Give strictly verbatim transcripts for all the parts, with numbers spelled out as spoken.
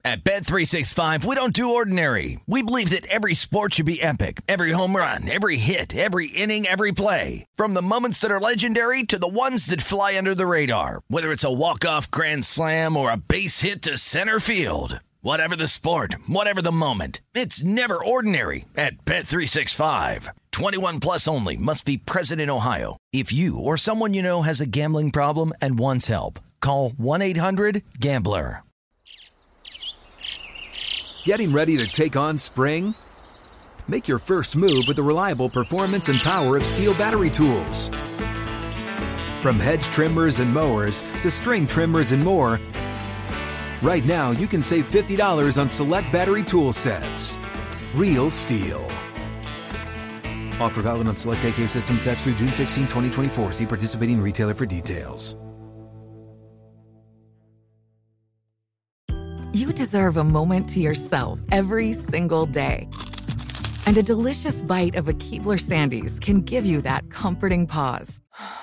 At Bet three sixty-five, we don't do ordinary. We believe that every sport should be epic. Every home run, every hit, every inning, every play. From the moments that are legendary to the ones that fly under the radar. Whether it's a walk-off grand slam or a base hit to center field. Whatever the sport, whatever the moment. It's never ordinary at Bet three sixty-five. twenty-one plus only. Must be present in Ohio. If you or someone you know has a gambling problem and wants help, call one eight hundred gambler. Getting ready to take on spring? Make your first move with the reliable performance and power of Steel battery tools. From hedge trimmers and mowers to string trimmers and more, right now you can save fifty dollars on select battery tool sets. Real Steel. Offer valid on select A K system sets through June sixteenth, twenty twenty-four. See participating retailer for details. You deserve a moment to yourself every single day. And a delicious bite of a Keebler Sandies can give you that comforting pause.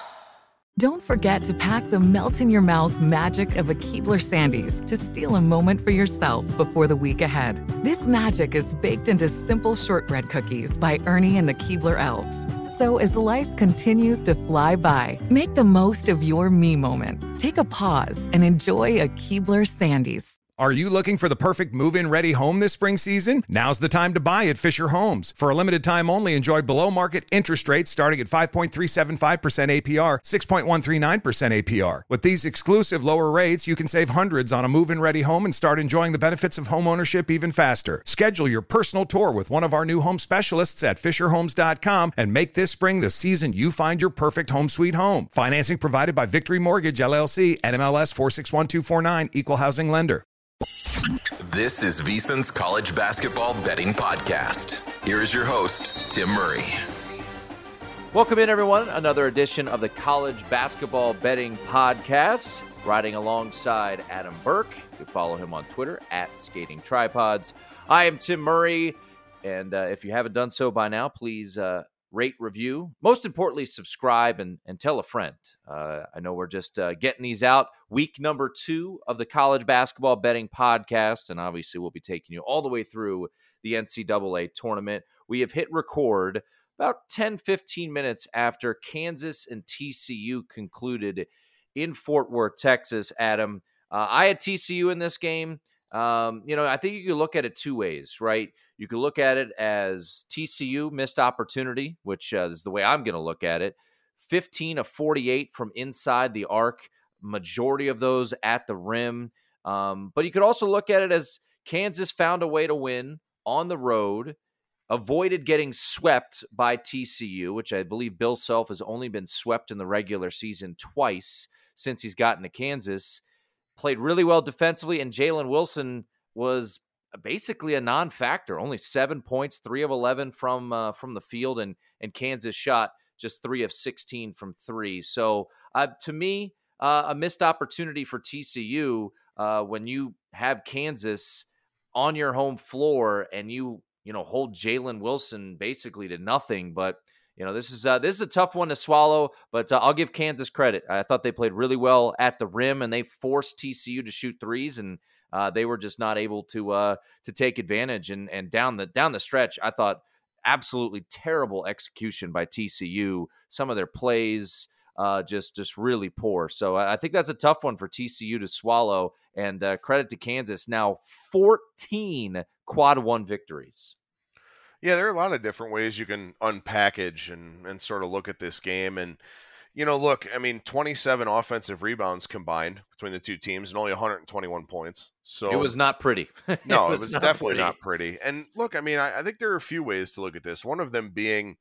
Don't forget to pack the melt-in-your-mouth magic of a Keebler Sandies to steal a moment for yourself before the week ahead. This magic is baked into simple shortbread cookies by Ernie and the Keebler Elves. So as life continues to fly by, make the most of your me moment. Take a pause and enjoy a Keebler Sandies. Are you looking for the perfect move-in ready home this spring season? Now's the time to buy at Fisher Homes. For a limited time only, enjoy below-market interest rates starting at five point three seven five percent A P R, six point one three nine percent A P R. With these exclusive lower rates, you can save hundreds on a move-in ready home and start enjoying the benefits of home ownership even faster. Schedule your personal tour with one of our new home specialists at fisher homes dot com and make this spring the season you find your perfect home sweet home. Financing provided by Victory Mortgage, L L C, N M L S four six one two four nine, Equal Housing Lender. This is VSiN's College Basketball Betting Podcast. Here is your host, Tim Murray. Welcome in, everyone. Another edition of the College Basketball Betting Podcast. Riding alongside Adam Burke. You can follow him on Twitter at Skating Tripods. I am Tim Murray, and uh, if you haven't done so by now, please uh, rate, review. Most importantly, subscribe and, and tell a friend. Uh, I know we're just uh, getting these out. Week number two of the College Basketball Betting Podcast, and obviously we'll be taking you all the way through the N C double A tournament. We have hit record about ten, fifteen minutes after Kansas and T C U concluded in Fort Worth, Texas. Adam, uh, I had T C U in this game. Um, you know, I think you could look at it two ways, right? You could look at it as T C U missed opportunity, which uh, is the way I'm going to look at it. fifteen of forty-eight from inside the arc, majority of those at the rim. Um, but you could also look at it as Kansas found a way to win on the road, avoided getting swept by T C U, which I believe Bill Self has only been swept in the regular season twice since he's gotten to Kansas. Played really well defensively, and Jalen Wilson was basically a non-factor. Only seven points, three of eleven from uh, from the field, and and Kansas shot just three of sixteen from three. So uh, to me, uh, a missed opportunity for T C U uh, when you have Kansas on your home floor and you you know hold Jalen Wilson basically to nothing. But you know this is uh, this is a tough one to swallow. But uh, I'll give Kansas credit. I thought they played really well at the rim, and they forced T C U to shoot threes, and Uh, they were just not able to uh, to take advantage, and and down the down the stretch, I thought absolutely terrible execution by T C U. Some of their plays uh, just just really poor. So I think that's a tough one for T C U to swallow. And uh, credit to Kansas, now fourteen quad one victories. Yeah, there are a lot of different ways you can unpackage and and sort of look at this game. And you know, look, I mean, twenty-seven offensive rebounds combined between the two teams and only one hundred twenty-one points. So it was not pretty. No, it was, it was not definitely pretty. not pretty. And look, I mean, I, I think there are a few ways to look at this. One of them being,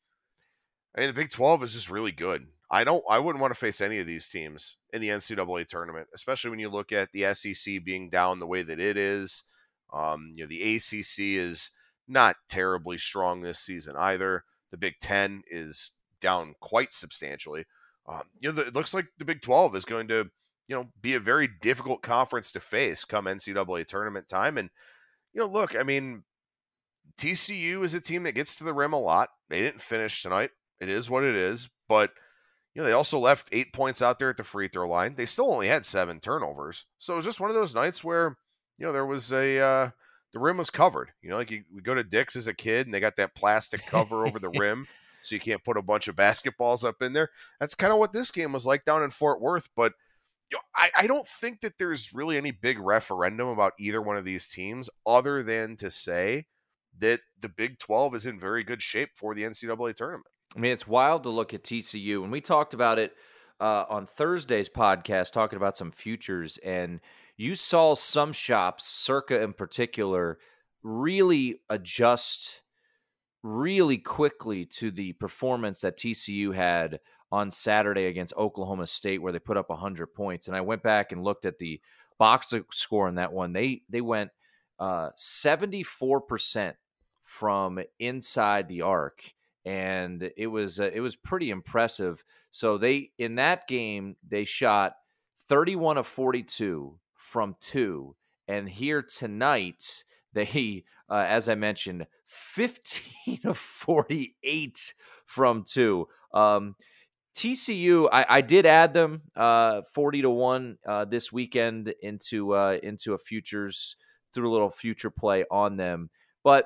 I mean, the Big twelve is just really good. I don't, I wouldn't want to face any of these teams in the N C double A tournament, especially when you look at the S E C being down the way that it is. Um, you know, the A C C is not terribly strong this season either. The Big Ten is down quite substantially. Um, you know, the, it looks like the Big twelve is going to, you know, be a very difficult conference to face come N C double A tournament time. And, you know, look, I mean, T C U is a team that gets to the rim a lot. They didn't finish tonight. It is what it is. But, you know, they also left eight points out there at the free throw line. They still only had seven turnovers. So it was just one of those nights where, you know, there was a, uh, the rim was covered. You know, like you we go to Dick's as a kid and they got that plastic cover over the rim so you can't put a bunch of basketballs up in there. That's kind of what this game was like down in Fort Worth. But you know, I, I don't think that there's really any big referendum about either one of these teams other than to say that the Big twelve is in very good shape for the N C double A tournament. I mean, it's wild to look at T C U. And we talked about it uh, on Thursday's podcast, talking about some futures. And you saw some shops, Circa in particular, really adjust really quickly to the performance that T C U had on Saturday against Oklahoma State, where they put up one hundred points. And I went back and looked at the box score in that one. They they went uh, seventy-four percent from inside the arc, and it was uh, it was pretty impressive. So they in that game they shot thirty-one of forty-two from two, and here tonight they, uh, as I mentioned, fifteen of forty-eight from two. Um, T C U, I, I did add them uh, forty to one uh, this weekend into uh, into a futures through a little future play on them. But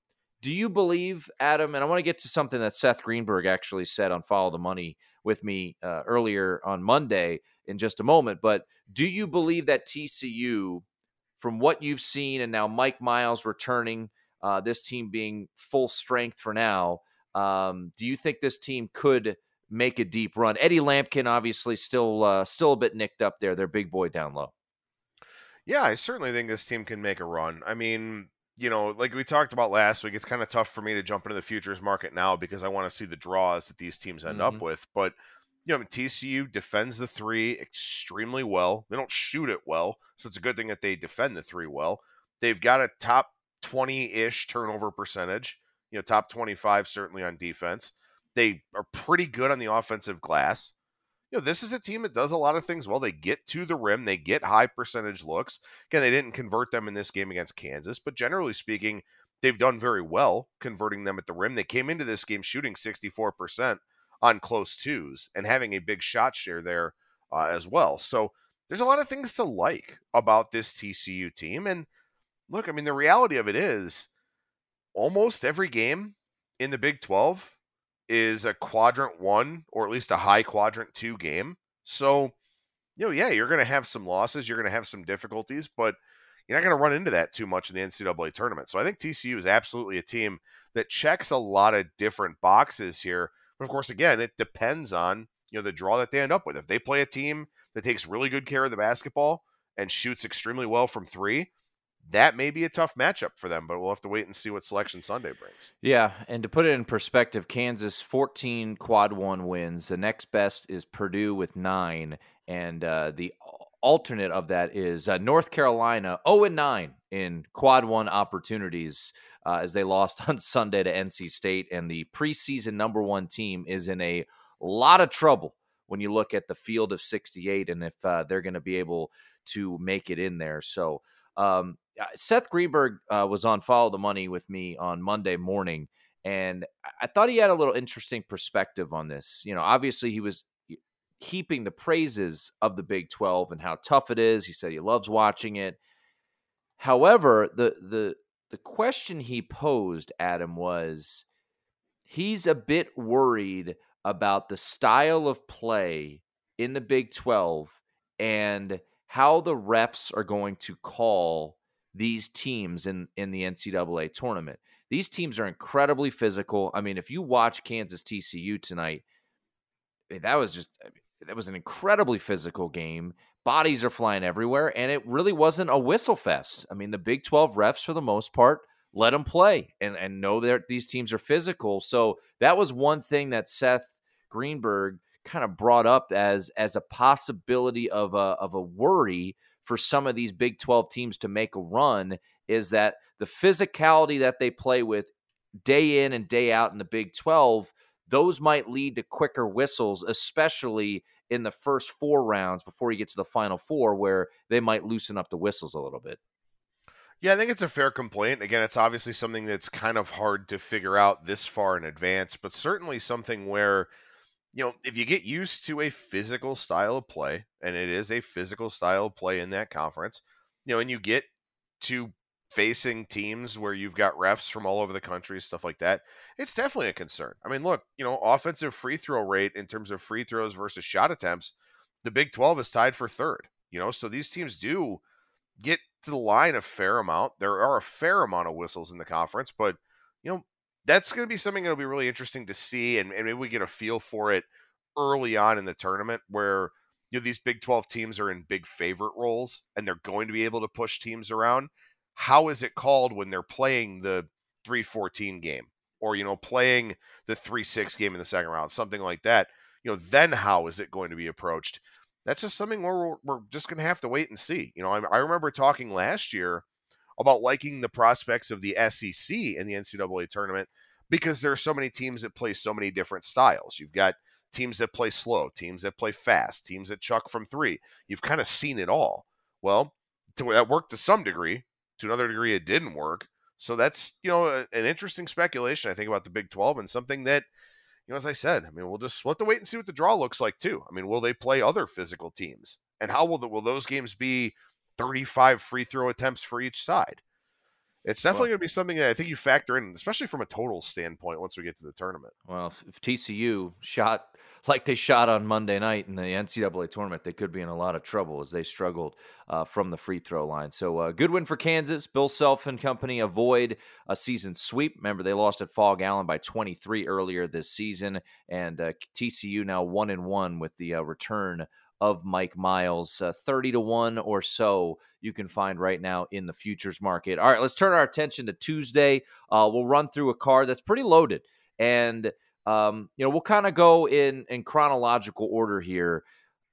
do you believe, Adam? And I want to get to something that Seth Greenberg actually said on Follow the Money with me uh, earlier on Monday in just a moment. But do you believe that T C U, from what you've seen, and now Mike Miles returning, uh, this team being full strength for now, um, do you think this team could make a deep run? Eddie Lampkin obviously still uh, still a bit nicked up there. Their big boy down low. Yeah, I certainly think this team can make a run. I mean, you know, like we talked about last week, it's kind of tough for me to jump into the futures market now because I want to see the draws that these teams end Mm-hmm. up with. But, you know, T C U defends the three extremely well. They don't shoot it well, so it's a good thing that they defend the three well. They've got a top twenty-ish turnover percentage, you know, top twenty-five certainly on defense. They are pretty good on the offensive glass. You know, this is a team that does a lot of things well. They get to the rim. They get high percentage looks. Again, they didn't convert them in this game against Kansas, but generally speaking, they've done very well converting them at the rim. They came into this game shooting sixty-four percent on close twos and having a big shot share there uh, as well. So there's a lot of things to like about this T C U team. And look, I mean, the reality of it is almost every game in the Big twelve is a quadrant one or at least a high quadrant two game. So, you know, yeah, you're going to have some losses. You're going to have some difficulties, but you're not going to run into that too much in the N C double A tournament. So I think T C U is absolutely a team that checks a lot of different boxes here. But of course, again, it depends on, you know, the draw that they end up with. If they play a team that takes really good care of the basketball and shoots extremely well from three, that may be a tough matchup for them, but we'll have to wait and see what Selection Sunday brings. Yeah, and to put it in perspective, Kansas, fourteen quad one wins. The next best is Purdue with nine, and uh, the alternate of that is uh, North Carolina, oh and nine in quad one opportunities uh, as they lost on Sunday to N C State, and the preseason number one team is in a lot of trouble when you look at the field of sixty-eight and if uh, they're going to be able to make it in there. So, um, Seth Greenberg uh, was on Follow the Money with me on Monday morning, and I thought he had a little interesting perspective on this. You know, obviously he was heaping the praises of the Big twelve and how tough it is. He said he loves watching it. However, the the the question he posed, Adam, was he's a bit worried about the style of play in the Big twelve and how the refs are going to call these teams in, in the N C double A tournament. These teams are incredibly physical. I mean, if you watch Kansas T C U tonight, that was just, that was an incredibly physical game. Bodies are flying everywhere, and it really wasn't a whistle fest. I mean, the Big twelve refs, for the most part, let them play and, and know that these teams are physical. So that was one thing that Seth Greenberg kind of brought up as, as a possibility of a, of a worry for some of these Big twelve teams to make a run, is that the physicality that they play with day in and day out in the Big twelve, those might lead to quicker whistles, especially in the first four rounds before you get to the Final Four, where they might loosen up the whistles a little bit. Yeah, I think it's a fair complaint. Again, it's obviously something that's kind of hard to figure out this far in advance, but certainly something where, you know, if you get used to a physical style of play, and it is a physical style of play in that conference, you know, and you get to facing teams where you've got refs from all over the country, stuff like that, it's definitely a concern. I mean, look, you know, offensive free throw rate in terms of free throws versus shot attempts, the Big twelve is tied for third, you know, so these teams do get to the line a fair amount. There are a fair amount of whistles in the conference, but, you know, that's going to be something that'll be really interesting to see, and, and maybe we get a feel for it early on in the tournament where, you know, these Big twelve teams are in big favorite roles and they're going to be able to push teams around. How is it called when they're playing the three fourteen game or, you know, playing the three six game in the second round, something like that? You know, then how is it going to be approached? That's just something where we're, we're just going to have to wait and see. You know, I, I remember talking last year about liking the prospects of the S E C in the N C double A tournament because there are so many teams that play so many different styles. You've got teams that play slow, teams that play fast, teams that chuck from three. You've kind of seen it all. Well, to, that worked to some degree. To another degree, it didn't work. So that's, you know, a, an interesting speculation, I think, about the Big twelve, and something that, you know, as I said, I mean, we'll just we'll have to wait and see what the draw looks like, too. I mean, will they play other physical teams? And how will the, will those games be thirty-five free throw attempts for each side? It's definitely well, going to be something that I think you factor in, especially from a total standpoint, once we get to the tournament. Well, if, if T C U shot like they shot on Monday night in the N C double A tournament, they could be in a lot of trouble as they struggled uh, from the free throw line. So uh, good win for Kansas. Bill Self and company avoid a season sweep. Remember, they lost at Fog Allen by twenty-three earlier this season, and uh, T C U now one and one with the uh, return of Mike Miles, uh, thirty to one or so you can find right now in the futures market. All right, let's turn our attention to Tuesday. Uh, we'll run through a card that's pretty loaded, and um, you know, we'll kind of go in, in chronological order here.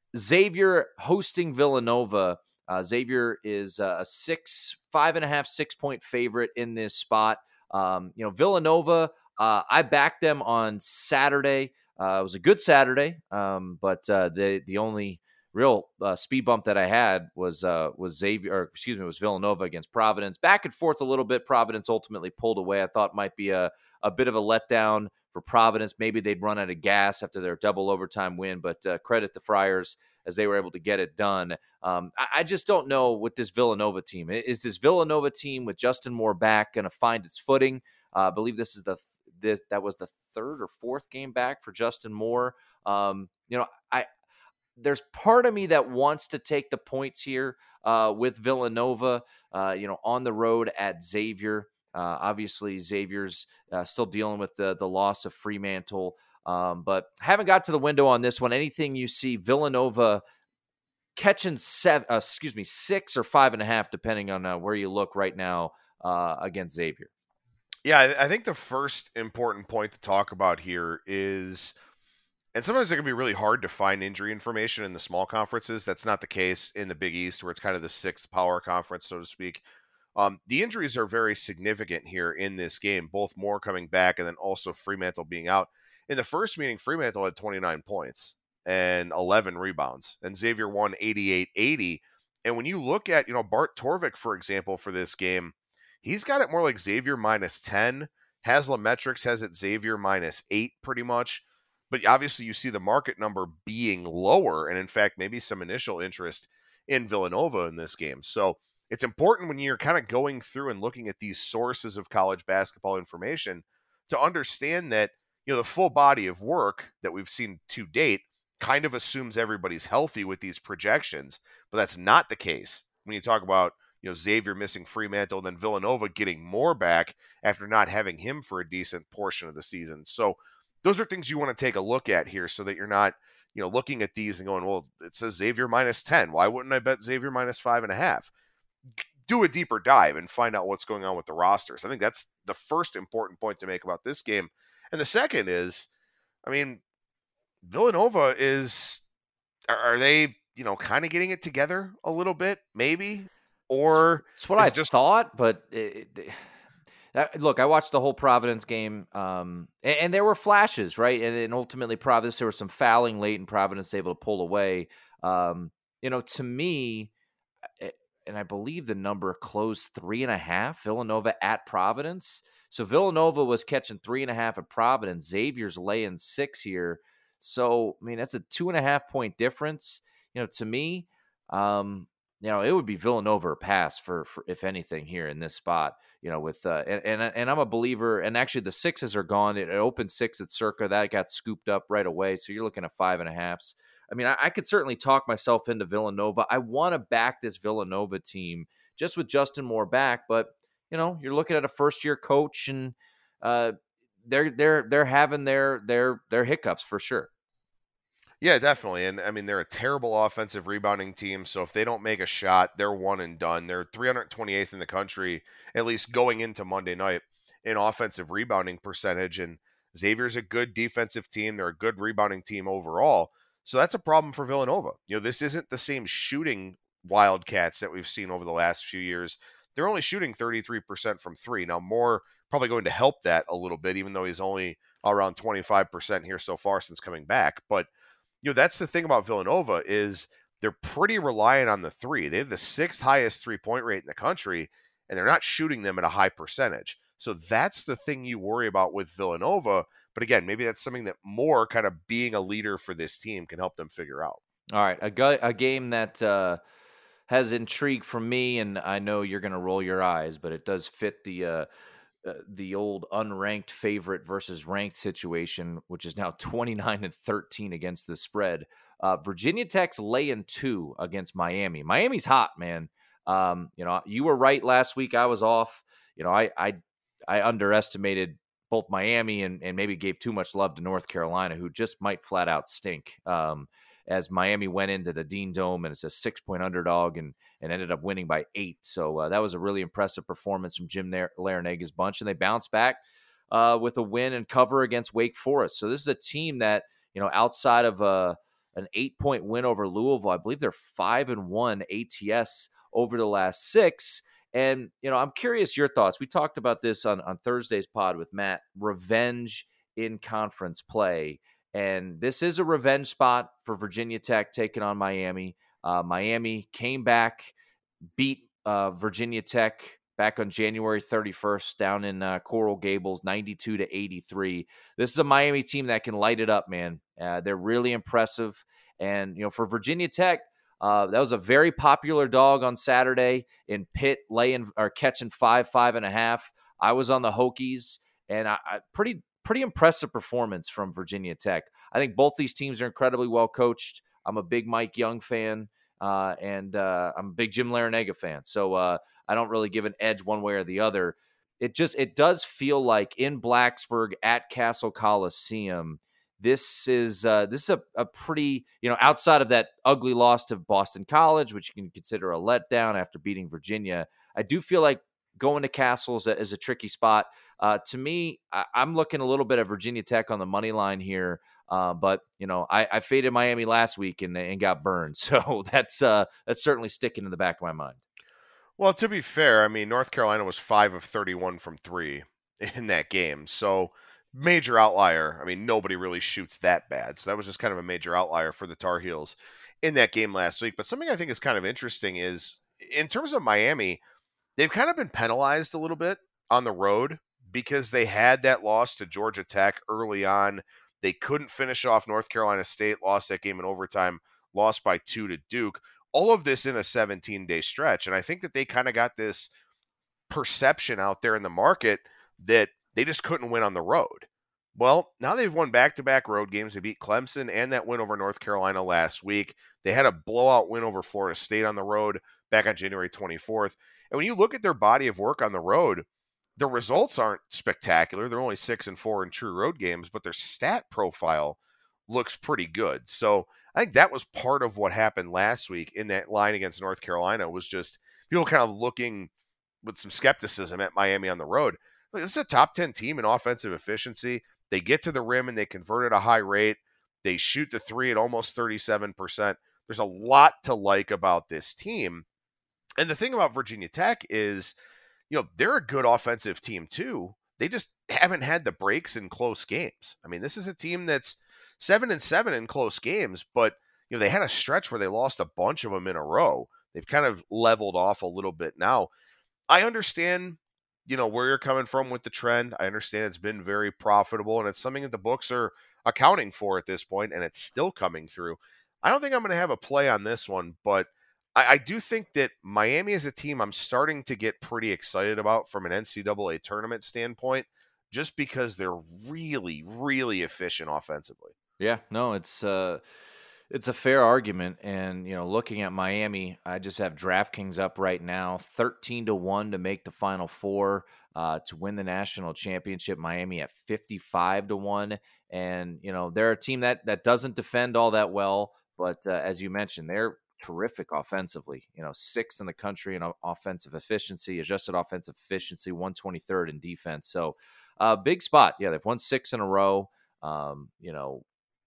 Xavier hosting Villanova. Uh, Xavier is uh, a six, five and a half, six point favorite in this spot. Um, you know, Villanova, uh, I backed them on Saturday. Uh, it was a good Saturday, um, but uh, the the only real uh, speed bump that I had was uh, was Xavier, or excuse me, was Villanova against Providence. Back and forth a little bit. Providence ultimately pulled away. I thought might be a a bit of a letdown for Providence. Maybe they'd run out of gas after their double overtime win, but uh, credit the Friars as they were able to get it done. Um, I, I just don't know with this Villanova team. Is this Villanova team with Justin Moore back going to find its footing? Uh, I believe this is the this that was the third or fourth game back for Justin Moore. Um, you know, I there's part of me that wants to take the points here uh, with Villanova, uh, you know, on the road at Xavier. Uh, obviously, Xavier's uh, still dealing with the the loss of Fremantle, um, but haven't got to the window on this one. Anything you see Villanova catching seven, uh, excuse me, six or five and a half, depending on uh, where you look right now uh, against Xavier. Yeah, I think the first important point to talk about here is, and sometimes it can be really hard to find injury information in the small conferences. That's not the case in the Big East, where it's kind of the sixth power conference, so to speak. Um, the injuries are very significant here in this game, both Moore coming back and then also Fremantle being out. In the first meeting, Fremantle had twenty-nine points and eleven rebounds, and Xavier won eighty-eight eighty. And when you look at, you know, Bart Torvik, for example, for this game, he's got it more like Xavier minus ten. Haslametrics has it Xavier minus eight pretty much. But obviously you see the market number being lower, and in fact, maybe some initial interest in Villanova in this game. So it's important when you're kind of going through and looking at these sources of college basketball information to understand that, you know, the full body of work that we've seen to date kind of assumes everybody's healthy with these projections, but that's not the case when you talk about, you know, Xavier missing Fremantle and then Villanova getting more back after not having him for a decent portion of the season. So those are things you want to take a look at here so that you're not, you know, looking at these and going, well, it says Xavier minus ten. Why wouldn't I bet Xavier minus five and a half? Do a deeper dive and find out what's going on with the rosters. I think that's the first important point to make about this game. And the second is, I mean, Villanova is, are, are they, you know, kind of getting it together a little bit, maybe? Or it's what I just thought, but it, it, it, look, I watched the whole Providence game, um, and, and there were flashes, right? And, and ultimately, Providence, there was some fouling late, and Providence able to pull away. Um, you know, to me, and I believe the number closed three and a half. Villanova at Providence, so Villanova was catching three and a half at Providence. Xavier's laying six here, so I mean that's a two and a half point difference. You know, to me. Um, you know, it would be Villanova or pass for, for if anything here in this spot, you know, with, uh, and, and, and I'm a believer, and actually the sixes are gone. It, it opened six at Circa. That got scooped up right away. So you're looking at five and a halves. I mean, I, I could certainly talk myself into Villanova. I want to back this Villanova team just with Justin Moore back, but, you know, you're looking at a first year coach, and uh, they're, they're, they're having their, their, their hiccups for sure. Yeah, definitely. And I mean, they're a terrible offensive rebounding team. So if they don't make a shot, they're one and done. They're three hundred twenty-eighth in the country, at least going into Monday night, in offensive rebounding percentage. And Xavier's a good defensive team. They're a good rebounding team overall. So that's a problem for Villanova. You know, this isn't the same shooting Wildcats that we've seen over the last few years. They're only shooting thirty-three percent from three. Now, Moore probably going to help that a little bit, even though he's only around twenty-five percent here so far since coming back. But you know, that's the thing about Villanova is they're pretty reliant on the three. They have the sixth highest three-point rate in the country, and they're not shooting them at a high percentage. So that's the thing you worry about with Villanova. But again, maybe that's something that Moore kind of being a leader for this team can help them figure out. All right, a, gu- a game that uh, has intrigue for me, and I know you're going to roll your eyes, but it does fit the uh, uh, the old unranked favorite versus ranked situation, which is now twenty-nine and thirteen against the spread. Uh, Virginia Tech's laying two against Miami. Miami's hot, man. Um, you know, you were right last week. I was off. You know, I I, I underestimated both Miami and, and maybe gave too much love to North Carolina, who just might flat out stink. Um, as Miami went into the Dean Dome, and it's a six-point underdog, and and ended up winning by eight. So uh, that was a really impressive performance from Jim Larrañaga's bunch, and they bounced back uh, with a win and cover against Wake Forest. So this is a team that, you know, outside of a, an eight-point win over Louisville, I believe they're five and one A T S over the last six. And, you know, I'm curious your thoughts. We talked about this on, on Thursday's pod with Matt, revenge in conference play. And this is a revenge spot for Virginia Tech taking on Miami. Uh, Miami came back, beat uh, Virginia Tech back on January thirty-first down in uh, Coral Gables, ninety-two to eighty-three. This is a Miami team that can light it up, man. Uh, they're really impressive. And, you know, for Virginia Tech, uh, that was a very popular dog on Saturday in Pitt, laying or catching five, five and a half. I was on the Hokies, and I, I pretty pretty impressive performance from Virginia Tech. I think both these teams are incredibly well coached. I'm a big Mike Young fan, uh, and uh, I'm a big Jim Larrañaga fan. So uh, I don't really give an edge one way or the other. It just it does feel like in Blacksburg at Castle Coliseum, this is uh, this is a, a pretty, you know, outside of that ugly loss to Boston College, which you can consider a letdown after beating Virginia, I do feel like going to Castles is a tricky spot. Uh, to me, I, I'm looking a little bit at Virginia Tech on the money line here. Uh, but, you know, I, I faded Miami last week and, and got burned. So that's uh, that's certainly sticking in the back of my mind. Well, to be fair, I mean, North Carolina was five of thirty-one from three in that game. So major outlier. I mean, nobody really shoots that bad. So that was just kind of a major outlier for the Tar Heels in that game last week. But something I think is kind of interesting is in terms of Miami, they've kind of been penalized a little bit on the road because they had that loss to Georgia Tech early on. They couldn't finish off North Carolina State, lost that game in overtime, lost by two to Duke. All of this in a seventeen-day stretch. And I think that they kind of got this perception out there in the market that they just couldn't win on the road. Well, now they've won back-to-back road games. They beat Clemson and that win over North Carolina last week. They had a blowout win over Florida State on the road back on January twenty-fourth. And when you look at their body of work on the road, the results aren't spectacular. They're only six and four in true road games, but their stat profile looks pretty good. So I think that was part of what happened last week in that line against North Carolina, was just people kind of looking with some skepticism at Miami on the road. Look, this is a top ten team in offensive efficiency. They get to the rim and they convert at a high rate. They shoot the three at almost thirty-seven percent. There's a lot to like about this team. And the thing about Virginia Tech is, you know, they're a good offensive team too. They just haven't had the breaks in close games. I mean, this is a team that's seven and seven in close games, but you know, they had a stretch where they lost a bunch of them in a row. They've kind of leveled off a little bit now. I understand, you know, where you're coming from with the trend. I understand it's been very profitable, and it's something that the books are accounting for at this point, and it's still coming through. I don't think I'm going to have a play on this one, but I, I do think that Miami is a team I'm starting to get pretty excited about from an N C double A tournament standpoint, just because they're really, really efficient offensively. Yeah, no, it's uh, it's a fair argument. And, you know, looking at Miami, I just have DraftKings up right now, thirteen to one to make the Final Four, uh, to win the national championship. Miami at fifty-five to one. And, you know, they're a team that, that doesn't defend all that well. But uh, as you mentioned, they're terrific offensively. You know, sixth in the country in offensive efficiency, adjusted offensive efficiency, one hundred twenty-third in defense. So, uh, big spot. Yeah, they've won six in a row. Um, you know,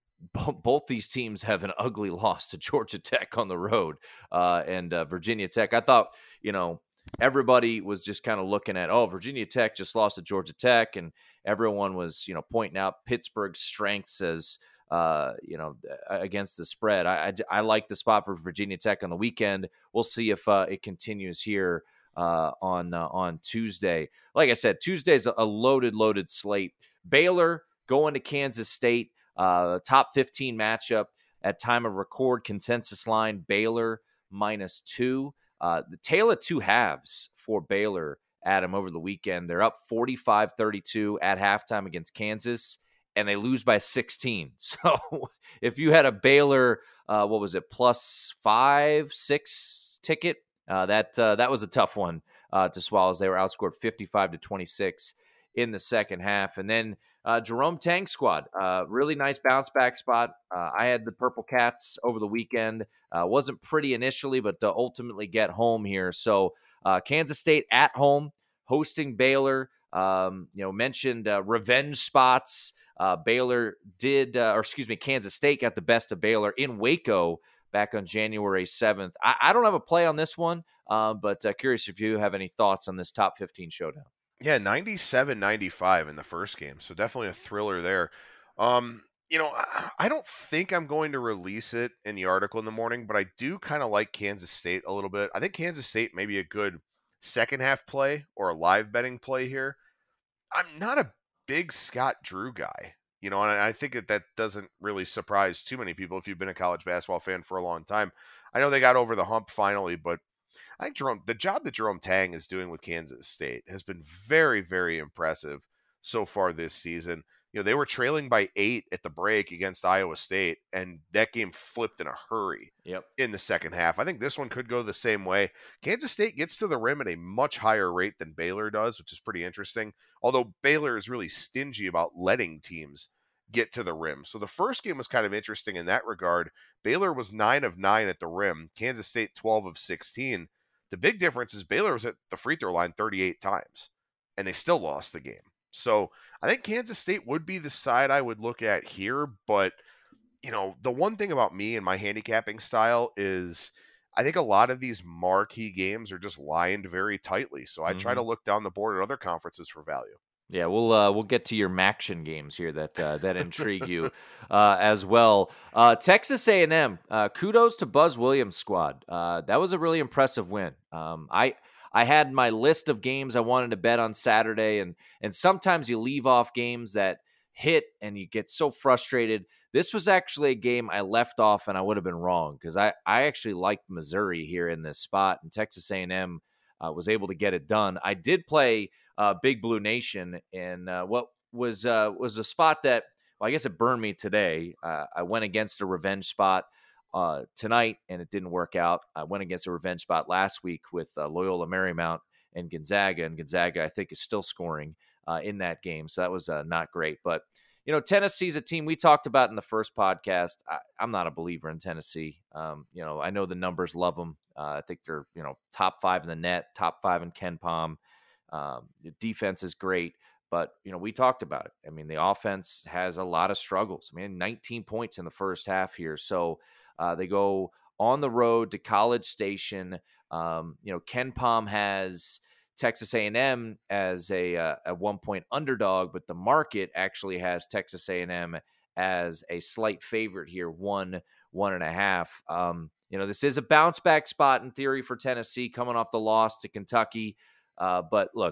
both these teams have an ugly loss to Georgia Tech on the road uh, and uh, Virginia Tech. I thought, you know, everybody was just kind of looking at, oh, Virginia Tech just lost to Georgia Tech, and everyone was, you know, pointing out Pittsburgh's strengths as, uh, you know, against the spread. I, I, I like the spot for Virginia Tech on the weekend. We'll see if uh, it continues here uh, on uh, on Tuesday. Like I said, Tuesday's a loaded, loaded slate. Baylor going to Kansas State. Uh, top fifteen matchup at time of record, consensus line, Baylor minus two. Uh, the tale of two halves for Baylor, Adam, over the weekend. They're up forty-five thirty-two at halftime against Kansas, and they lose by sixteen. So if you had a Baylor, uh, what was it, plus five, six ticket, uh, that uh, that was a tough one uh, to swallow, as they were outscored fifty-five to twenty-six in the second half. And then uh, Jerome Tang squad, uh, really nice bounce back spot. Uh, I had the Purple Cats over the weekend. Uh, wasn't pretty initially, but to ultimately get home here. So uh, Kansas State at home, hosting Baylor. Um, you know, mentioned uh, revenge spots. Uh, Baylor did, uh, or excuse me, Kansas State got the best of Baylor in Waco back on January seventh. I, I don't have a play on this one, uh, but uh, curious if you have any thoughts on this top fifteen showdown. Yeah, ninety-seven ninety-five in the first game. So definitely a thriller there. Um, you know, I don't think I'm going to release it in the article in the morning, but I do kind of like Kansas State a little bit. I think Kansas State may be a good second half play or a live betting play here. I'm not a big Scott Drew guy, you know, and I think that that doesn't really surprise too many people if you've been a college basketball fan for a long time. I know they got over the hump finally, but I think Jerome, the job that Jerome Tang is doing with Kansas State has been very, very impressive so far this season. You know, they were trailing by eight at the break against Iowa State, and that game flipped in a hurry yep. in the second half. I think this one could go the same way. Kansas State gets to the rim at a much higher rate than Baylor does, which is pretty interesting, although Baylor is really stingy about letting teams get to the rim. So the first game was kind of interesting in that regard. Baylor was nine of nine at the rim, Kansas State twelve of sixteen. The big difference is Baylor was at the free throw line thirty-eight times, and they still lost the game. So I think Kansas State would be the side I would look at here. But, you know, the one thing about me and my handicapping style is I think a lot of these marquee games are just lined very tightly. So I mm-hmm. try to look down the board at other conferences for value. Yeah, we'll uh, we'll get to your Maction games here that uh, that intrigue you uh, as well. Uh, Texas A and M, uh, kudos to Buzz Williams' squad. Uh, that was a really impressive win. Um, I I had my list of games I wanted to bet on Saturday, and and sometimes you leave off games that hit and you get so frustrated. This was actually a game I left off, and I would have been wrong because I, I actually liked Missouri here in this spot, and Texas A and M uh, was able to get it done. I did play uh, Big Blue Nation, and uh, what was uh, was a spot that, well, I guess it burned me today. Uh, I went against a revenge spot uh, tonight, and it didn't work out. I went against a revenge spot last week with uh, Loyola Marymount and Gonzaga, and Gonzaga, I think, is still scoring uh, in that game, so that was uh, not great. But, you know, Tennessee's a team we talked about in the first podcast. I, I'm not a believer in Tennessee. Um, you know, I know the numbers love them. Uh, I think they're, you know, top five in the net, top five in KenPom. Um, the defense is great, but, you know, we talked about it. I mean, the offense has a lot of struggles. I mean, nineteen points in the first half here. So uh, they go on the road to College Station. Um, you know, KenPom has Texas A and M as a uh, a one point underdog, but the market actually has Texas A and M as a slight favorite here, one one and a half. Um, you know, this is a bounce back spot in theory for Tennessee, coming off the loss to Kentucky. Uh, but look,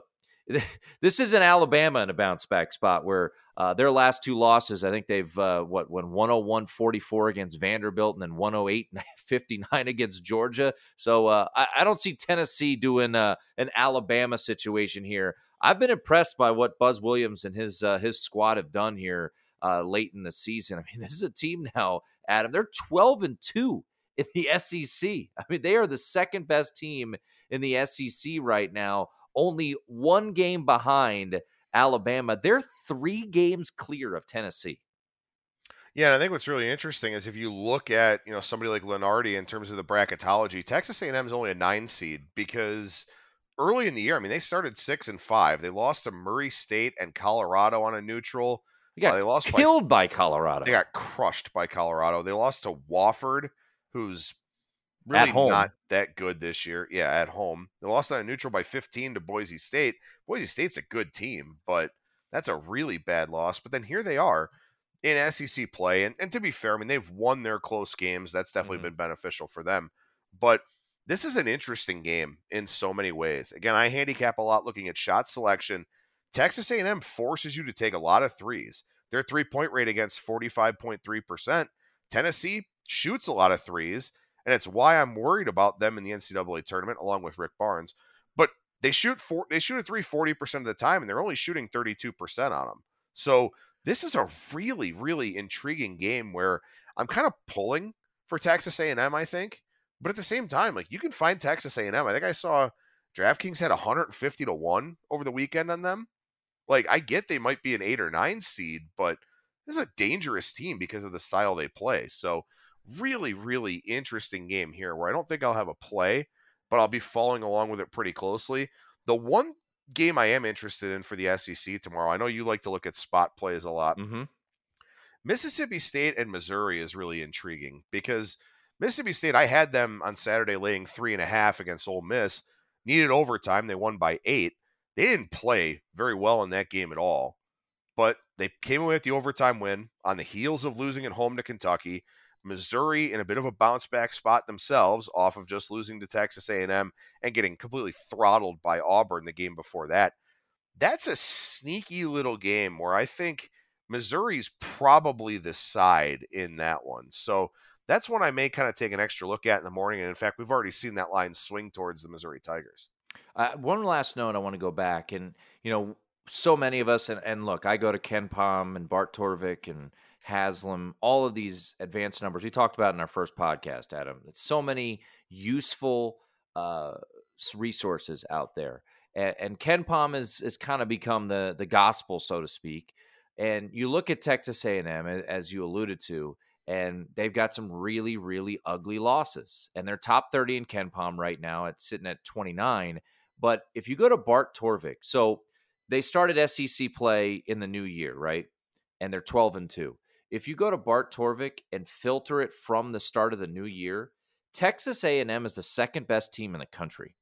this isn't Alabama in a bounce back spot where uh, their last two losses, I think they've uh, what won one oh one forty-four against Vanderbilt and then one oh eight fifty-nine against Georgia. So uh, I, I don't see Tennessee doing uh, an Alabama situation here. I've been impressed by what Buzz Williams and his uh, his squad have done here uh, late in the season. I mean, this is a team now, Adam. They're twelve and two in the S E C. I mean, they are the second best team in the S E C right now. Only one game behind Alabama. They're three games clear of Tennessee. Yeah, and I think what's really interesting is if you look at, you know, somebody like Lenardi in terms of the bracketology, Texas A and M is only a nine seed because early in the year, I mean, they started six and five. They lost to Murray State and Colorado on a neutral. They got uh, they lost killed by, by Colorado. They got crushed by Colorado. They lost to Wofford, who's really at home. not that good this year. Yeah, at home. They lost on a neutral by fifteen to Boise State. Boise State's a good team, but that's a really bad loss. But then here they are in S E C play. And, and to be fair, I mean, they've won their close games. That's definitely mm-hmm. been beneficial for them. But this is an interesting game in so many ways. Again, I handicap a lot looking at shot selection. Texas A and M forces you to take a lot of threes. Their three-point rate against forty-five point three percent. Tennessee shoots a lot of threes. And it's why I'm worried about them in the N C double A tournament, along with Rick Barnes. But they shoot four, they shoot a three forty percent of the time, and they're only shooting thirty-two percent on them. So this is a really, really intriguing game where I'm kind of pulling for Texas A and M, I think. But at the same time, like, you can find Texas A and M. I think I saw DraftKings had one hundred fifty to one over the weekend on them. Like, I get they might be an eight or nine seed, but this is a dangerous team because of the style they play. So really, really interesting game here where I don't think I'll have a play, but I'll be following along with it pretty closely. The one game I am interested in for the S E C tomorrow, I know you like to look at spot plays a lot. Mm-hmm. Mississippi State and Missouri is really intriguing because Mississippi State, I had them on Saturday laying three and a half against Ole Miss. Needed overtime. They won by eight. They didn't play very well in that game at all, but they came away with the overtime win on the heels of losing at home to Kentucky. Missouri in a bit of a bounce back spot themselves off of just losing to Texas A and M and getting completely throttled by Auburn the game before that. That's a sneaky little game where I think Missouri's probably the side in that one. So that's one I may kind of take an extra look at in the morning. And in fact, we've already seen that line swing towards the Missouri Tigers. Uh, one last note I want to go back. And, you know, so many of us, and, and look, I go to Ken Pom and Bart Torvik and Haslam, all of these advanced numbers we talked about in our first podcast, Adam. It's so many useful uh, resources out there. And, and Ken Pom has, has kind of become the, the gospel, so to speak. And you look at Texas A and M, as you alluded to, and they've got some really, really ugly losses. And they're top thirty in Ken Pom right now. It's sitting at twenty-nine. But if you go to Bart Torvik, so they started S E C play in the new year, right? And they're twelve and two. If you go to Bart Torvik and filter it from the start of the new year, Texas A and M is the second best team in the country.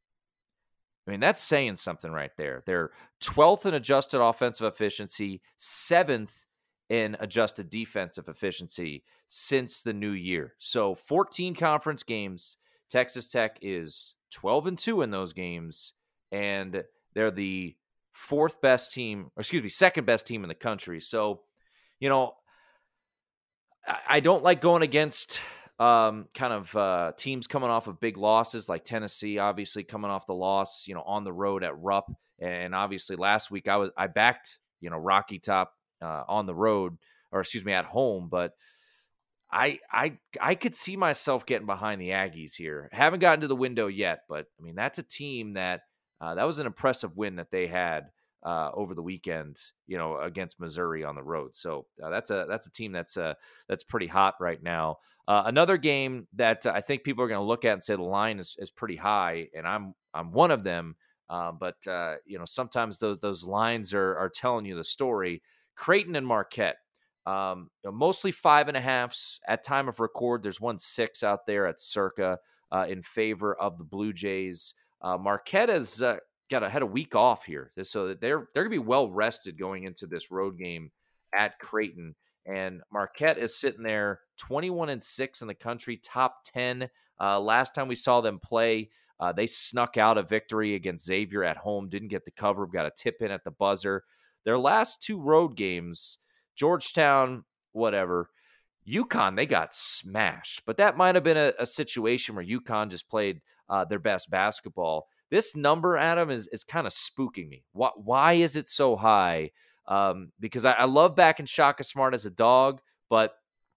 I mean, that's saying something right there. They're twelfth in adjusted offensive efficiency, seventh in adjusted defensive efficiency since the new year. So fourteen conference games, Texas Tech is twelve and two in those games, and they're the fourth best team, or excuse me, second best team in the country. So, you know, I don't like going against um, kind of uh, teams coming off of big losses like Tennessee, obviously coming off the loss, you know, on the road at Rupp. And obviously last week I was, I backed, you know, Rocky Top uh, on the road, or excuse me, at home. But I, I, I could see myself getting behind the Aggies here. Haven't gotten to the window yet, but I mean, that's a team that, uh, that was an impressive win that they had Uh, over the weekend, you know, against Missouri on the road. So uh, that's a that's a team that's uh, that's pretty hot right now. Uh, another game that uh, I think people are going to look at and say the line is, is pretty high, and I'm I'm one of them. Uh, but uh, you know, sometimes those those lines are are telling you the story. Creighton and Marquette, um, you know, mostly five and a halves at time of record. There's one six out there at Circa uh, in favor of the Blue Jays. Uh, Marquette has uh, got a, had a week off here, so that they're they're gonna be well rested going into this road game at Creighton. And Marquette is sitting there twenty-one and six in the country, top ten. Uh, last time we saw them play, Uh, they snuck out a victory against Xavier at home, didn't get the cover, got a tip in at the buzzer. Their last two road games, Georgetown, whatever. UConn, they got smashed, but that might have been a, a situation where UConn just played uh, their best basketball. This number, Adam, is is kind of spooking me. Why, why is it so high? Um, because I, I love backing Shaka Smart as a dog, but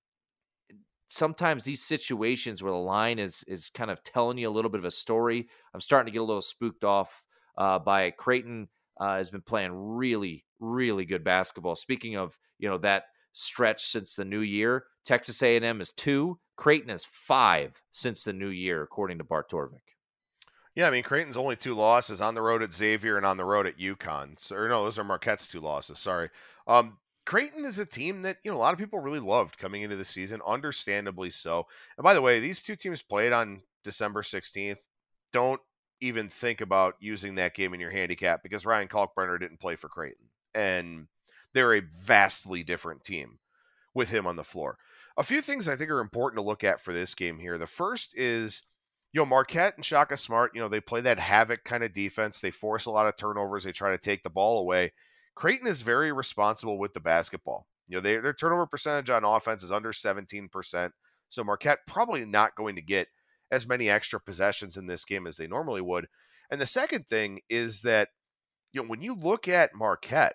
sometimes these situations where the line is is kind of telling you a little bit of a story, I'm starting to get a little spooked off uh, by it. Creighton uh, has been playing really, really good basketball. Speaking of, you know, that stretch since the new year, Texas A and M is two, Creighton is five since the new year, according to Bart Torvik. Yeah, I mean, Creighton's only two losses on the road at Xavier and on the road at UConn. So, or no, those are Marquette's two losses. Sorry. Um, Creighton is a team that, you know, a lot of people really loved coming into the season, understandably so. And by the way, these two teams played on December sixteenth. Don't even think about using that game in your handicap because Ryan Kalkbrenner didn't play for Creighton. And they're a vastly different team with him on the floor. A few things I think are important to look at for this game here. The first is, you know, Marquette and Shaka Smart, you know, they play that havoc kind of defense. They force a lot of turnovers. They try to take the ball away. Creighton is very responsible with the basketball. You know, they, their turnover percentage on offense is under seventeen percent. So Marquette probably not going to get as many extra possessions in this game as they normally would. And the second thing is that, you know, when you look at Marquette,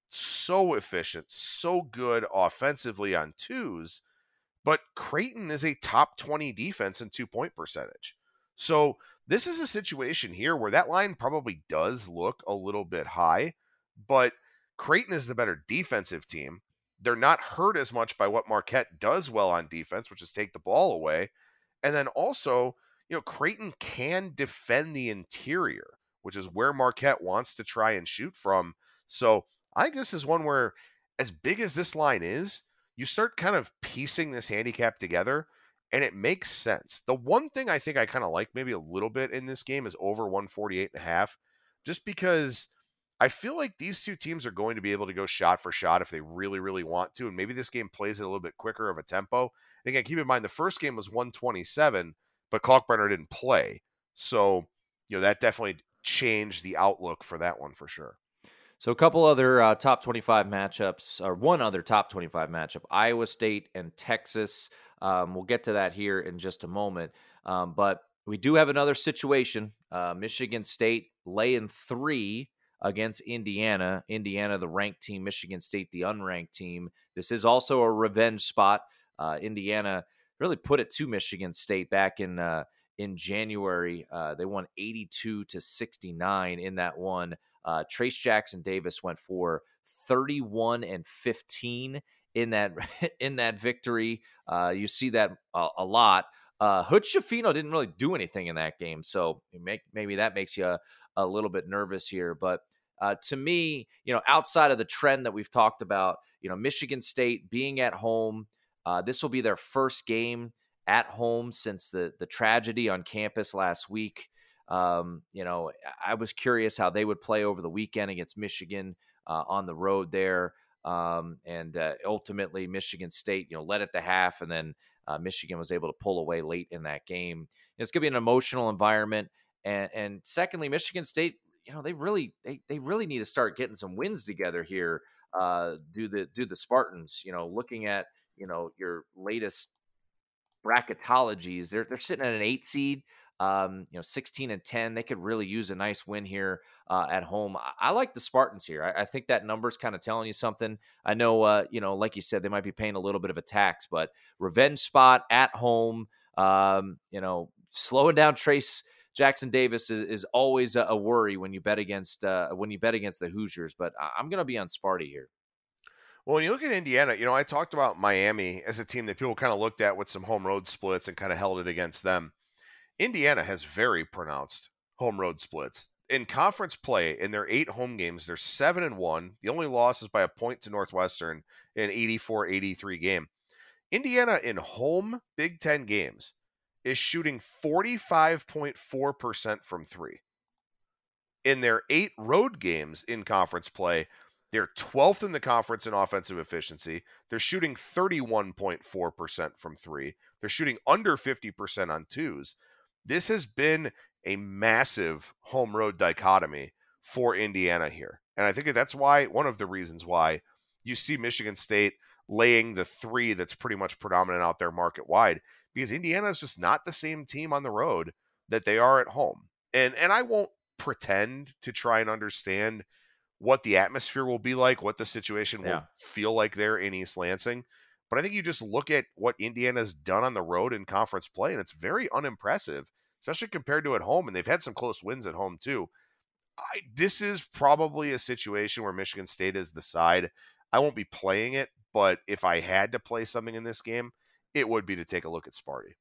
so efficient, so good offensively on twos, but Creighton is a top twenty defense in two-point percentage. So this is a situation here where that line probably does look a little bit high, but Creighton is the better defensive team. They're not hurt as much by what Marquette does well on defense, which is take the ball away. And then also, you know, Creighton can defend the interior, which is where Marquette wants to try and shoot from. So I think this is one where, as big as this line is, you start kind of piecing this handicap together, and it makes sense. The one thing I think I kind of like maybe a little bit in this game is over one forty-eight and a half, just because I feel like these two teams are going to be able to go shot for shot if they really, really want to, and maybe this game plays it a little bit quicker of a tempo. And again, keep in mind, the first game was one twenty-seven, but Kalkbrenner didn't play. So, you know, that definitely changed the outlook for that one for sure. So a couple other uh, top twenty-five matchups, or one other top twenty-five matchup, Iowa State and Texas. Um, we'll get to that here in just a moment. Um, but we do have another situation. Uh, Michigan State laying three against Indiana. Indiana, the ranked team. Michigan State, the unranked team. This is also a revenge spot. Uh, Indiana really put it to Michigan State back in uh, in January. Uh, they won eighty-two to sixty-nine in that one. Uh, Trace Jackson Davis went for thirty-one and fifteen in that in that victory. Uh, you see that a, a lot. Uh, Hood Schifino didn't really do anything in that game, so make, maybe that makes you a, a little bit nervous here. But uh, to me, you know, outside of the trend that we've talked about, you know, Michigan State being at home, uh, this will be their first game at home since the the tragedy on campus last week. Um, you know, I was curious how they would play over the weekend against Michigan uh, on the road there. Um, and uh, ultimately, Michigan State, you know, led at the half, and then uh, Michigan was able to pull away late in that game. It's going to be an emotional environment. And, and secondly, Michigan State, you know, they really they they really need to start getting some wins together here. Uh, do the do the Spartans, you know, looking at, you know, your latest bracketologies, they're they're sitting at an eight seed. Um, you know, sixteen and ten, they could really use a nice win here uh, at home. I, I like the Spartans here. I, I think that number's kind of telling you something. I know, uh, you know, like you said, they might be paying a little bit of a tax, but revenge spot at home, um, you know, slowing down Trace Jackson Davis is, is always a, a worry when you bet against uh, when you bet against the Hoosiers. But I, I'm going to be on Sparty here. Well, when you look at Indiana, you know, I talked about Miami as a team that people kind of looked at with some home road splits and kind of held it against them. Indiana has very pronounced home road splits. In conference play, in their eight home games, they're seven and one. The only loss is by a point to Northwestern in an eighty-four eighty-three game. Indiana in home Big Ten games is shooting forty-five point four percent from three. In their eight road games in conference play, they're twelfth in the conference in offensive efficiency. They're shooting thirty-one point four percent from three. They're shooting under fifty percent on twos. This has been a massive home road dichotomy for Indiana here. And I think that's why, one of the reasons why you see Michigan State laying the three that's pretty much predominant out there market wide, because Indiana is just not the same team on the road that they are at home. And and I won't pretend to try and understand what the atmosphere will be like, what the situation Yeah. will feel like there in East Lansing. But I think you just look at what Indiana's done on the road in conference play, and it's very unimpressive, especially compared to at home. And they've had some close wins at home too. I, this is probably a situation where Michigan State is the side. I won't be playing it, but if I had to play something in this game, it would be to take a look at Sparty.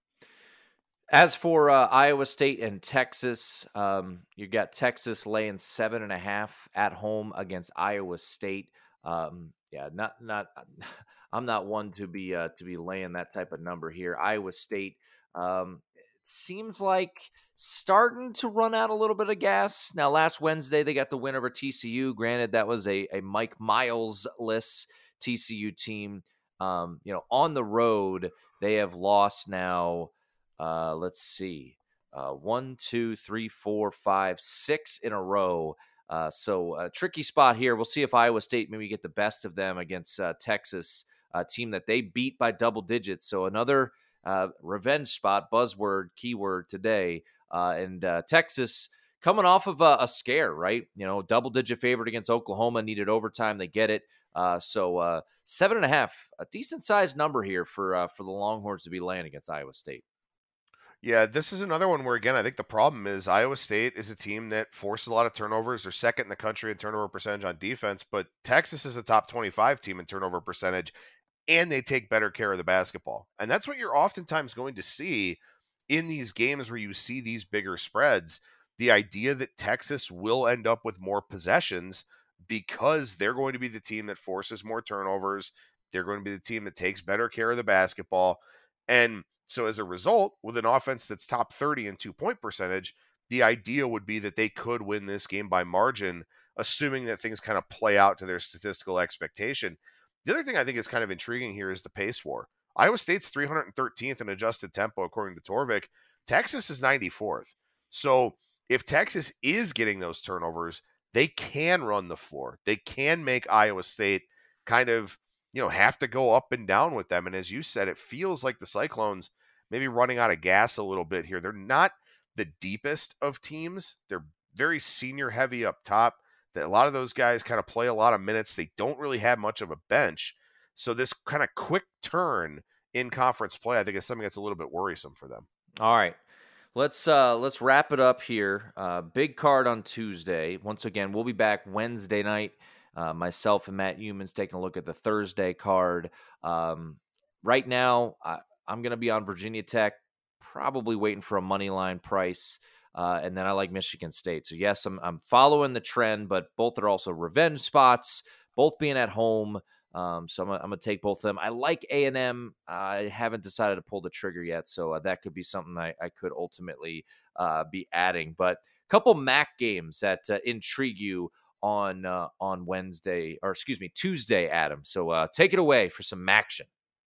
As for uh, Iowa State and Texas, um, you got Texas laying seven and a half at home against Iowa State. Um, yeah, not not. I'm not one to be uh, to be laying that type of number here. Iowa State um, it seems like starting to run out a little bit of gas. Now, last Wednesday they got the win over T C U. Granted, that was a a Mike Miles-less T C U team. Um, you know, on the road they have lost now. Uh, let's see, uh, one, two, three, four, five, six in a row. Uh, so a tricky spot here. We'll see if Iowa State maybe get the best of them against uh, Texas, a team that they beat by double digits. So another uh, revenge spot, buzzword, keyword today. Uh, and uh, Texas coming off of a, a scare, right? You know, double digit favorite against Oklahoma, needed overtime. They get it. Uh, so uh, seven and a half, a decent sized number here for uh, for the Longhorns to be laying against Iowa State. Yeah, this is another one where, again, I think the problem is Iowa State is a team that forces a lot of turnovers. They're second in the country in turnover percentage on defense, but Texas is a top twenty-five team in turnover percentage, and they take better care of the basketball. And that's what you're oftentimes going to see in these games where you see these bigger spreads. The idea that Texas will end up with more possessions because they're going to be the team that forces more turnovers. They're going to be the team that takes better care of the basketball. And so as a result, with an offense that's top thirty in two-point percentage, the idea would be that they could win this game by margin, assuming that things kind of play out to their statistical expectation. The other thing I think is kind of intriguing here is the pace war. Iowa State's three hundred thirteenth in adjusted tempo, according to Torvik. Texas is ninety-fourth. So if Texas is getting those turnovers, they can run the floor. They can make Iowa State kind of, you know, have to go up and down with them. And as you said, it feels like the Cyclones maybe running out of gas a little bit here. They're not the deepest of teams. They're very senior heavy up top. That a lot of those guys kind of play a lot of minutes. They don't really have much of a bench. So this kind of quick turn in conference play, I think, is something that's a little bit worrisome for them. All right. Let's uh, let's wrap it up here. Uh, big card on Tuesday. Once again, we'll be back Wednesday night. Uh, myself and Matt Humans taking a look at the Thursday card. Um, right now, I, I'm going to be on Virginia Tech, probably waiting for a money line price. Uh, and then I like Michigan State. So, yes, I'm, I'm following the trend, but both are also revenge spots, both being at home. Um, so I'm, I'm going to take both of them. I like A and M. I haven't decided to pull the trigger yet, so uh, that could be something I, I could ultimately uh, be adding. But a couple M A C games that uh, intrigue you on uh, on Wednesday, or excuse me, Tuesday, Adam. So uh, take it away for some action.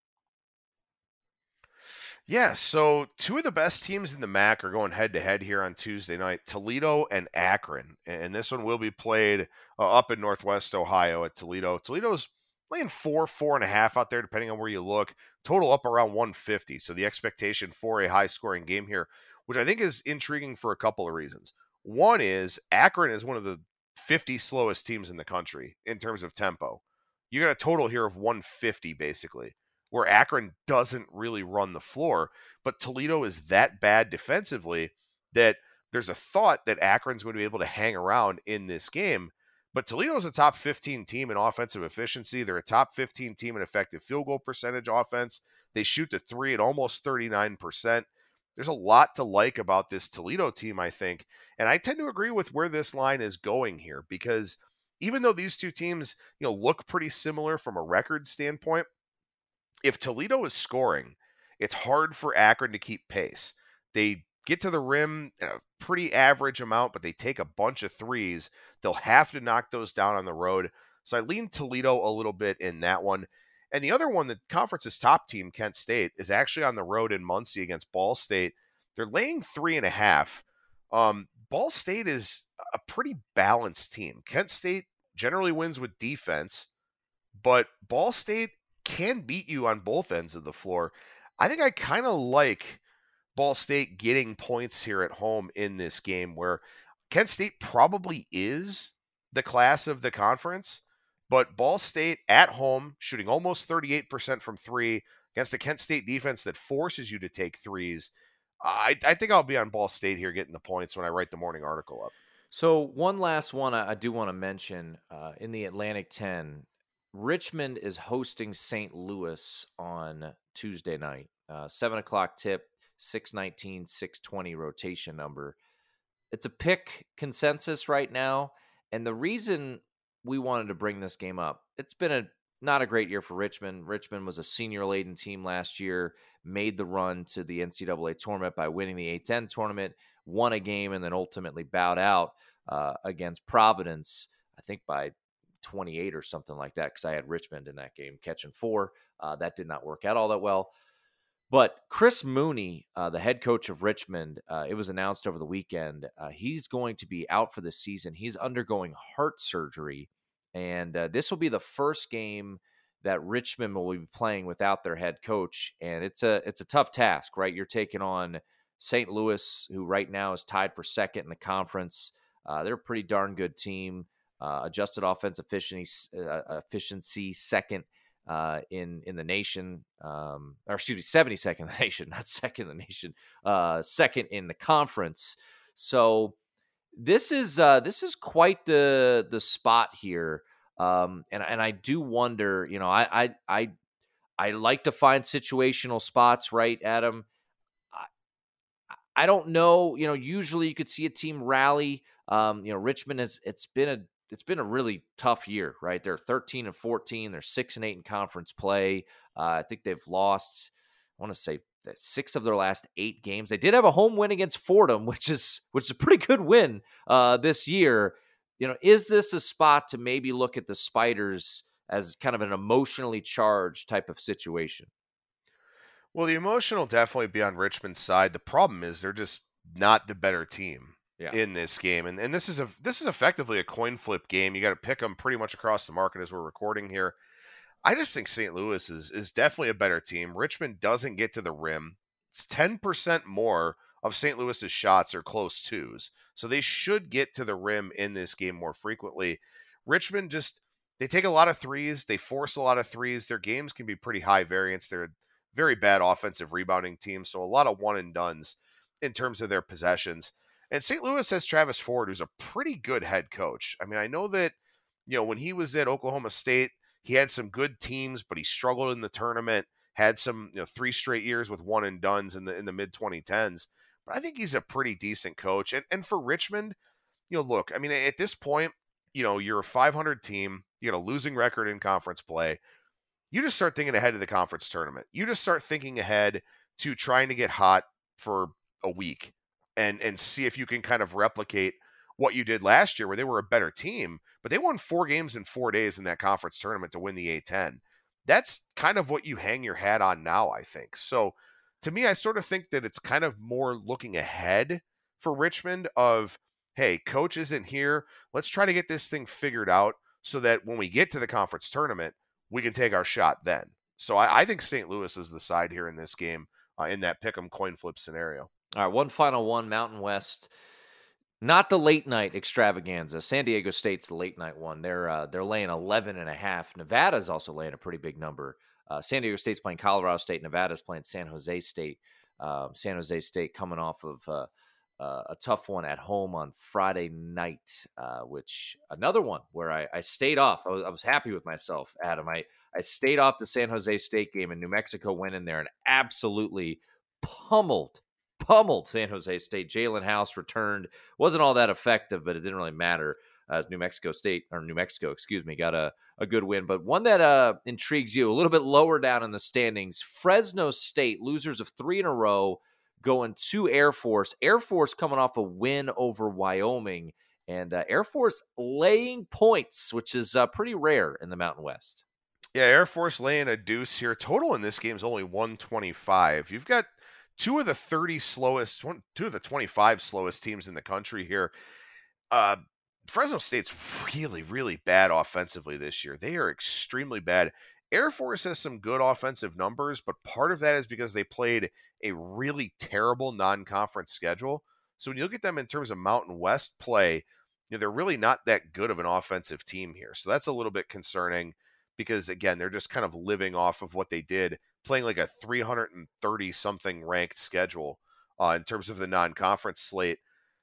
Yeah, so two of the best teams in the M A C are going head-to-head here on Tuesday night, Toledo and Akron. And this one will be played uh, up in Northwest Ohio at Toledo. Toledo's laying four, four and a half out there, depending on where you look. Total up around one fifty. So the expectation for a high-scoring game here, which I think is intriguing for a couple of reasons. One is Akron is one of the fifty slowest teams in the country in terms of tempo. You got a total here of one fifty, basically, where Akron doesn't really run the floor, but Toledo is that bad defensively that there's a thought that Akron's going to be able to hang around in this game. But Toledo is a top fifteen team in offensive efficiency. They're a top fifteen team in effective field goal percentage offense. They shoot the three at almost thirty-nine percent. There's a lot to like about this Toledo team, I think. And I tend to agree with where this line is going here, because even though these two teams, you know, look pretty similar from a record standpoint, if Toledo is scoring, it's hard for Akron to keep pace. They get to the rim in a pretty average amount, but they take a bunch of threes. They'll have to knock those down on the road. So I lean Toledo a little bit in that one. And the other one, the conference's top team, Kent State, is actually on the road in Muncie against Ball State. They're laying three and a half. Um, Ball State is a pretty balanced team. Kent State generally wins with defense, but Ball State can beat you on both ends of the floor. I think I kind of like Ball State getting points here at home in this game, where Kent State probably is the class of the conference, but Ball State at home shooting almost thirty-eight percent from three against a Kent State defense that forces you to take threes. I, I think I'll be on Ball State here getting the points when I write the morning article up. So one last one I, I do want to mention uh, in the Atlantic ten, Richmond is hosting Saint Louis on Tuesday night. Uh, seven o'clock tip, six nineteen, six twenty rotation number. It's a pick consensus right now. And the reason we wanted to bring this game up, it's been a not a great year for Richmond. Richmond was a senior-laden team last year, made the run to the N C double A tournament by winning the A ten tournament, won a game, and then ultimately bowed out uh, against Providence, I think by twenty-eight or something like that, because I had Richmond in that game catching four. Uh, that did not work out all that well. But Chris Mooney, uh, the head coach of Richmond, uh, it was announced over the weekend, uh, he's going to be out for the season. He's undergoing heart surgery, and uh, this will be the first game that Richmond will be playing without their head coach. And it's a it's a tough task, right? You're taking on Saint Louis, who right now is tied for second in the conference. Uh, they're a pretty darn good team. Uh, adjusted offense efficiency, uh, efficiency second uh, in in the nation, um, or excuse me, seventy-second in the nation, not second in the nation, uh, second in the conference. So this is uh, this is quite the the spot here, um, and and I do wonder, you know, I I I, I like to find situational spots, right, Adam? I, I don't know, you know. Usually, you could see a team rally. Um, you know, Richmond has it's been a It's been a really tough year, right? They're thirteen and fourteen. They're six and eight in conference play. Uh, I think they've lost, I want to say, six of their last eight games. They did have a home win against Fordham, which is which is a pretty good win uh, this year. You know, is this a spot to maybe look at the Spiders as kind of an emotionally charged type of situation? Well, the emotional definitely be on Richmond's side. The problem is they're just not the better team. Yeah. In this game. And and this is a this is effectively a coin flip game. You got to pick them pretty much across the market as we're recording here. I just think Saint Louis is is definitely a better team. Richmond doesn't get to the rim. It's ten percent more of Saint Louis's shots are close twos. So they should get to the rim in this game more frequently. Richmond just, they take a lot of threes. They force a lot of threes. Their games can be pretty high variance. They're a very bad offensive rebounding team. So a lot of one and dones in terms of their possessions. And Saint Louis has Travis Ford, who's a pretty good head coach. I mean, I know that, you know, when he was at Oklahoma State, he had some good teams, but he struggled in the tournament, had some, you know, three straight years with one and dones in the in the mid twenty tens. But I think he's a pretty decent coach. And and for Richmond, you know, look, I mean, at this point, you know, you're a five hundred team, you got a losing record in conference play. You just start thinking ahead of the conference tournament. You just start thinking ahead to trying to get hot for a week. And and see if you can kind of replicate what you did last year, where they were a better team, but they won four games in four days in that conference tournament to win the A ten. That's kind of what you hang your hat on now, I think. So to me, I sort of think that it's kind of more looking ahead for Richmond of, hey, coach isn't here. Let's try to get this thing figured out so that when we get to the conference tournament, we can take our shot then. So I, I think Saint Louis is the side here in this game uh, in that pick 'em coin flip scenario. All right, one final one, Mountain West. Not the late night extravaganza. San Diego State's the late night one. They're uh, they're laying eleven and a half. Nevada's also laying a pretty big number. Uh, San Diego State's playing Colorado State. Nevada's playing San Jose State. Um, San Jose State coming off of uh, uh, a tough one at home on Friday night, uh, which another one where I, I stayed off. I was, I was happy with myself, Adam. I, I stayed off the San Jose State game, and New Mexico went in there and absolutely pummeled Pummeled San Jose State. Jalen House returned. Wasn't all that effective, but it didn't really matter as New Mexico State, or New Mexico, excuse me, got a, a good win. But one that uh, intrigues you, a little bit lower down in the standings, Fresno State, losers of three in a row, going to Air Force. Air Force coming off a win over Wyoming, and uh, Air Force laying points, which is uh, pretty rare in the Mountain West. Yeah, Air Force laying a deuce here. Total in this game is only one twenty-five. You've got two of the thirty slowest, one, two of the twenty-five slowest teams in the country here. Uh, Fresno State's really, really bad offensively this year. They are extremely bad. Air Force has some good offensive numbers, but part of that is because they played a really terrible non-conference schedule. So when you look at them in terms of Mountain West play, you know, they're really not that good of an offensive team here. So that's a little bit concerning because, again, they're just kind of living off of what they did, playing like a three hundred thirty something ranked schedule uh, in terms of the non-conference slate.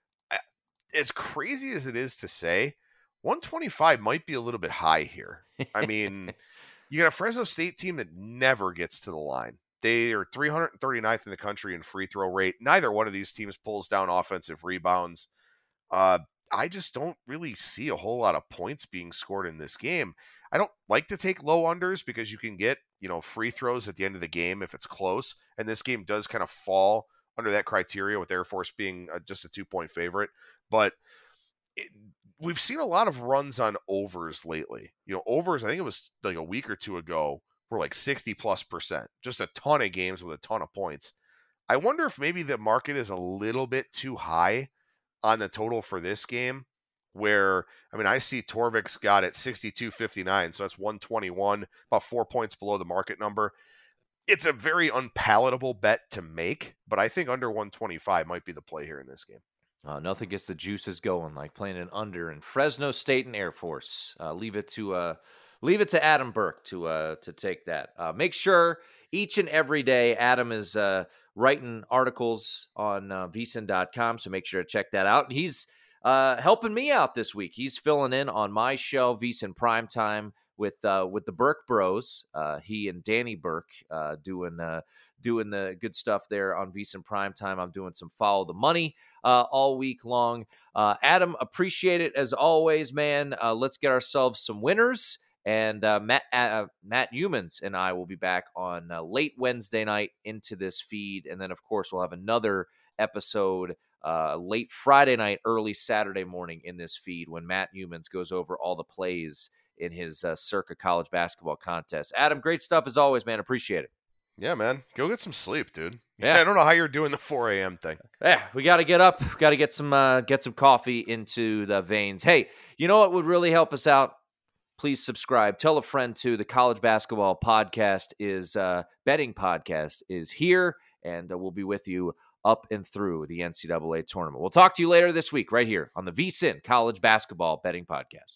As crazy as it is to say, one twenty-five might be a little bit high here. I mean, you got a Fresno State team that never gets to the line. They are three hundred thirty-ninth in the country in free throw rate. Neither one of these teams pulls down offensive rebounds. Uh, I just don't really see a whole lot of points being scored in this game. I don't like to take low unders because you can get, you know, free throws at the end of the game if it's close. And this game does kind of fall under that criteria with Air Force being a, just a two-point favorite. But it, we've seen a lot of runs on overs lately. You know, overs, I think it was like a week or two ago, were like sixty plus percent. Just a ton of games with a ton of points. I wonder if maybe the market is a little bit too high on the total for this game, where, I mean, I see Torvik's got it sixty-two fifty-nine, so that's one twenty-one, about four points below the market number. It's a very unpalatable bet to make, but I think under one twenty-five might be the play here in this game. Uh, nothing gets the juices going like playing an under in Fresno State and Air Force. Uh, leave it to uh, leave it to Adam Burke to uh, to take that. Uh, make sure each and every day Adam is uh, writing articles on uh, V S I N dot com, so make sure to check that out. He's uh, helping me out this week. He's filling in on my show, V S I N Primetime, with uh, with the Burke Bros. Uh, he and Danny Burke uh, doing uh, doing the good stuff there on V S I N Primetime. I'm doing some Follow the Money uh, all week long. Uh, Adam, appreciate it as always, man. Uh, let's get ourselves some winners. And uh, Matt uh, Matt Humans and I will be back on uh, late Wednesday night into this feed. And then, of course, we'll have another episode uh, late Friday night, early Saturday morning in this feed when Matt Humans goes over all the plays in his uh, Circa College Basketball Contest. Adam, great stuff as always, man. Appreciate it. Yeah, man. Go get some sleep, dude. Yeah. I don't know how you're doing the four a.m. thing. Yeah, we got to get up. Got to get some uh, get some coffee into the veins. Hey, you know what would really help us out? Please subscribe. Tell a friend too. The College Basketball Podcast is uh, betting podcast is here, and uh, we'll be with you up and through the N C double A tournament. We'll talk to you later this week right here on the V S I N College Basketball Betting Podcast.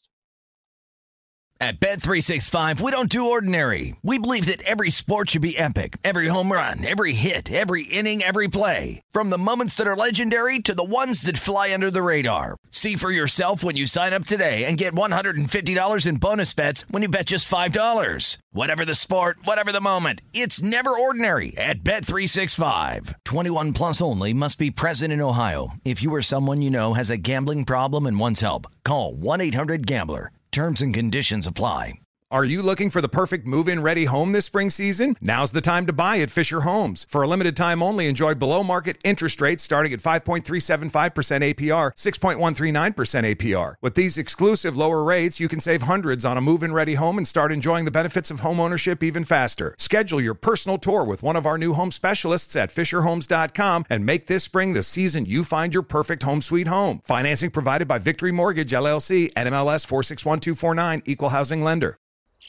At Bet three sixty-five, we don't do ordinary. We believe that every sport should be epic. Every home run, every hit, every inning, every play. From the moments that are legendary to the ones that fly under the radar. See for yourself when you sign up today and get one hundred fifty dollars in bonus bets when you bet just five dollars. Whatever the sport, whatever the moment, it's never ordinary at Bet three sixty-five. twenty-one plus only. Must be present in Ohio. If you or someone you know has a gambling problem and wants help, call one eight hundred gambler. Terms and conditions apply. Are you looking for the perfect move-in ready home this spring season? Now's the time to buy at Fisher Homes. For a limited time only, enjoy below-market interest rates starting at five point three seven five percent A P R, six point one three nine percent A P R. With these exclusive lower rates, you can save hundreds on a move-in ready home and start enjoying the benefits of home ownership even faster. Schedule your personal tour with one of our new home specialists at Fisher Homes dot com and make this spring the season you find your perfect home sweet home. Financing provided by Victory Mortgage, L L C, N M L S four six one two four nine, Equal Housing Lender.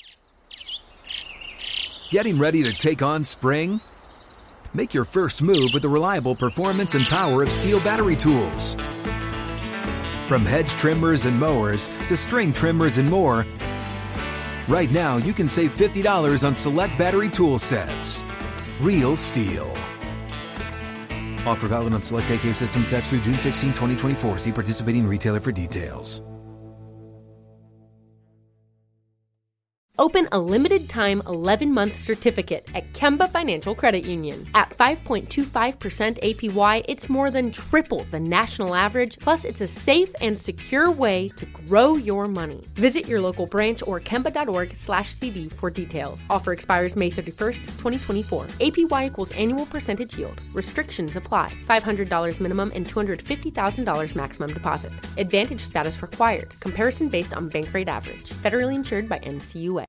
Getting ready to take on spring? Make your first move with the reliable performance and power of Steel battery tools. From hedge trimmers and mowers to string trimmers and more, right now you can save fifty dollars on select battery tool sets. Real Steel. Offer valid on select A K system sets through June sixteenth, twenty twenty-four. See participating retailer for details. Open a limited-time eleven-month certificate at Kemba Financial Credit Union. At five point two five percent A P Y, it's more than triple the national average, plus it's a safe and secure way to grow your money. Visit your local branch or kemba.org slash CD for details. Offer expires May thirty-first, twenty twenty-four. A P Y equals annual percentage yield. Restrictions apply. five hundred dollars minimum and two hundred fifty thousand dollars maximum deposit. Advantage status required. Comparison based on bank rate average. Federally insured by N C U A.